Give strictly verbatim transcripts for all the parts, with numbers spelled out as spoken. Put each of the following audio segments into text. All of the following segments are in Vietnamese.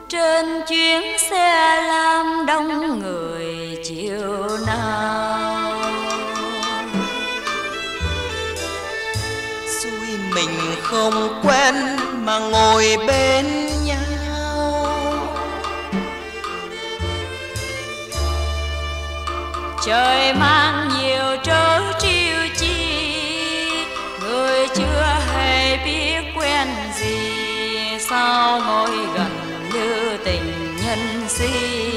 Trên chuyến xe lam đông người chiều nào, xuôi mình không quen mà ngồi bên nhau. Trời mang nhiều trớ trêu chi, người chưa hề biết quen gì, sao ngồi gần như tình nhân si.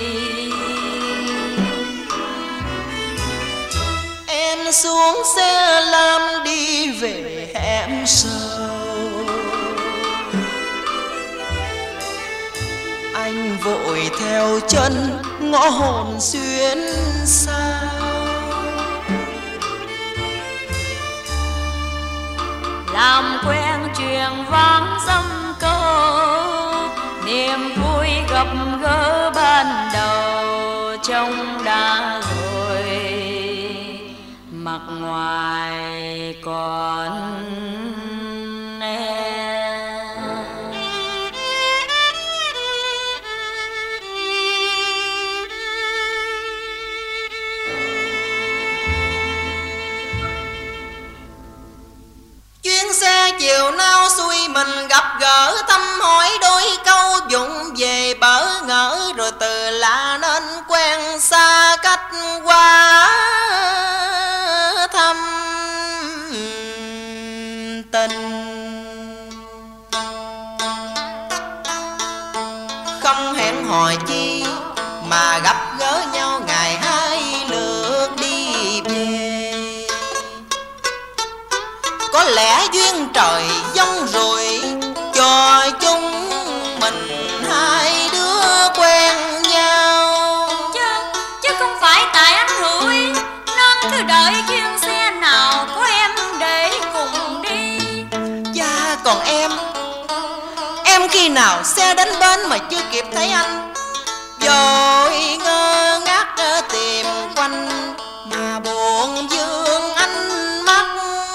Em xuống xe lam đi về hẻm sâu, anh vội theo chân ngõ hồn xuyên sao. Làm quen chuyện vang dâm câu, niềm vui gặp gỡ ban đầu trông đã rồi, mặt ngoài còn xe chiều nào xuôi mình gặp gỡ, thăm hỏi đôi câu vụng về bỡ ngỡ, rồi từ lạ nên quen xa cách qua thăm tình. Không hẹn hò chi mà gặp gỡ nhau ngày hai lượt đi về, có lẽ duyên trời dông rồi cho chúng mình hai đứa quen nhau. Chứ, chứ không phải tại anh Hữu nên cứ đợi chuyến xe nào của em để cùng đi. Dạ còn em, em khi nào xe đến bến mà chưa kịp thấy anh, vội ngơ ngác tìm quanh mà buồn vương ánh mắt.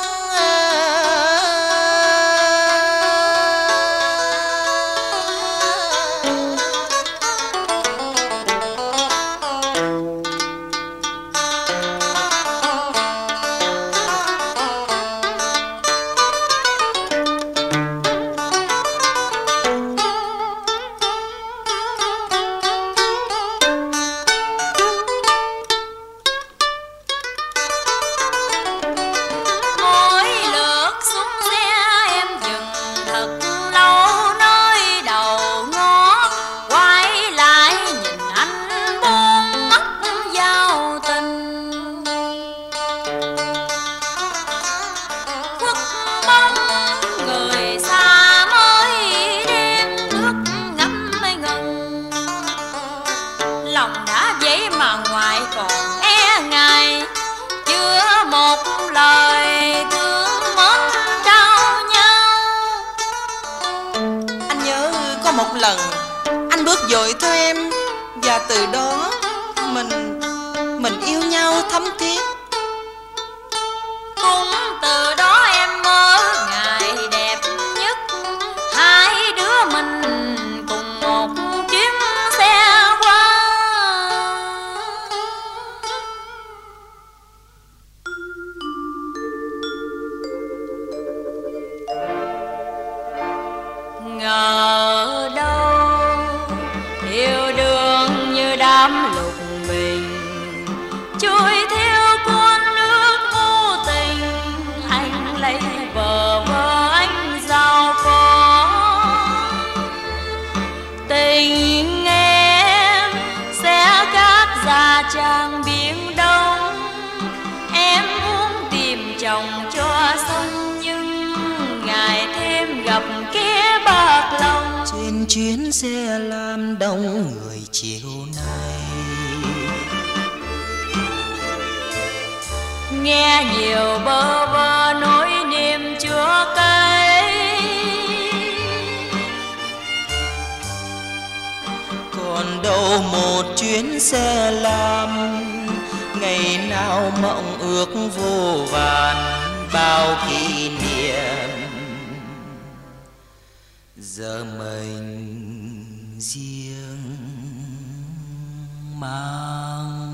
Một lần anh bước dội theo em, và từ đó mình mình yêu nhau thấm thiết. Cũng từ đó em mơ ngày đẹp nhất, hai đứa mình cùng một chuyến xe qua. Ngờ đâu yêu đương như đám lục bình, trôi theo con nước vô tình. Anh lấy vợ vợ anh giàu có, tình em sẽ cát ra trang biển đông. Em muốn tìm chồng cho xong, nhưng ngày thêm gặp kia bạc lòng. Trên chuyến xe lam đông người chiều nay, nghe nhiều bơ vơ nỗi niềm chua cay. Còn đâu một chuyến xe lam, ngày nào mộng ước vô vàn bao kỷ niệm, giờ mình riêng. màng.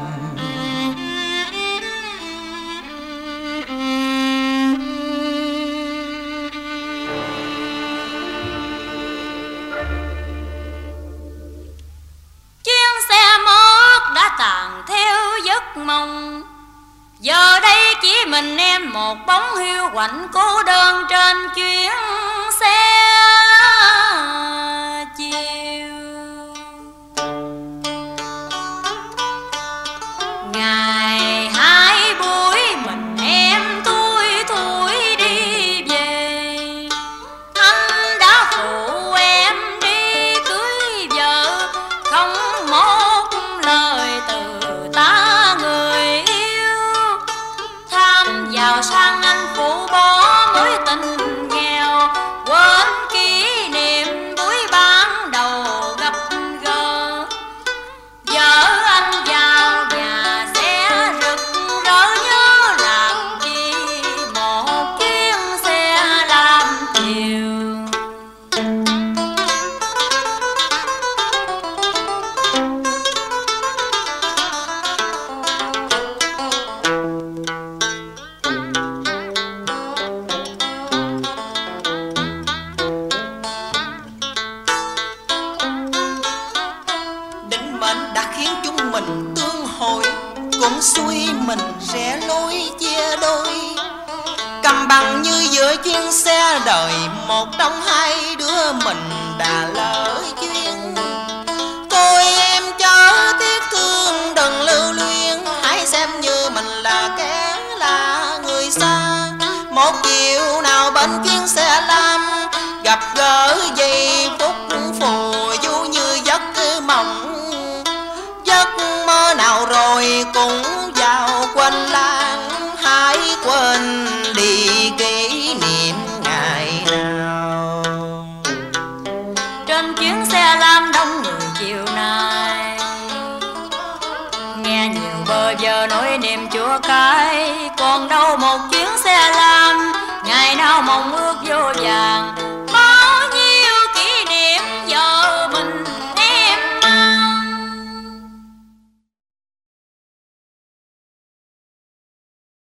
Chuyến xe mót đã tàn theo giấc mộng, giờ đây chỉ mình em một bóng hiu quạnh cô đơn trên chuyến xe chiều. Ngày hai buổi mình em thui thui đi về, anh đã phụ em đi cưới vợ, không một lời từ ta người yêu. Tham giàu sang anh phụ bỏ mối tình nghèo, quên kỷ niệm buổi ban đầu gặp gỡ. Giờ anh vào nhà sẽ rực rỡ nhớ làm chi một chuyến xe lam chiều. Định mệnh đã khiến chúng mình tương hội, cũng xuôi mình rẽ lối chia đôi. Cầm bằng như giữa chuyến xe đời, một trong hai đứa mình đã lỡ duyên. Thôi em chớ tiếc thương đừng lưu luyến, hãy xem như mình là kẻ là người xa. Một chiều nào bên chuyến xe lam, gặp gỡ giây phút phù du như giấc mộng. Giấc mơ nào rồi cũng vào quên lãng, hãy quên đi kỷ niệm ngày nào. Trên chuyến xe lam đông người chiều nay, nghe nhiều bơ vơ nỗi niềm chua cay. Còn đâu một chuyến xe lam, ngày nào mong